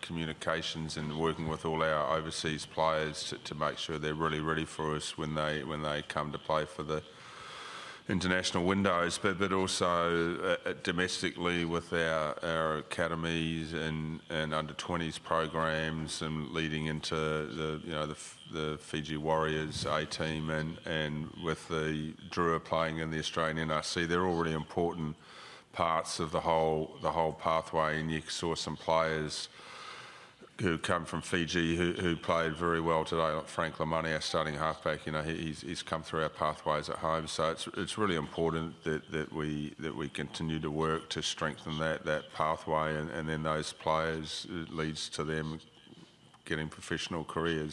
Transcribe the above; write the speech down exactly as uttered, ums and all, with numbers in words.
communications and working with all our overseas players to, to make sure they're really ready for us when they when they come to play for the international windows, but but also uh, domestically with our our academies and and under twenties programs, and leading into the you know the the Fiji Warriors A team, and and with the Drua playing in the Australian N R C, they're all really important parts of the whole the whole pathway. And you saw some players who come from Fiji who, who played very well today, like Frank Lamani, our starting halfback. You know, he, he's, he's come through our pathways at home. So it's it's really important that, that we that we continue to work to strengthen that that pathway, and, and then those players, it leads to them getting professional careers.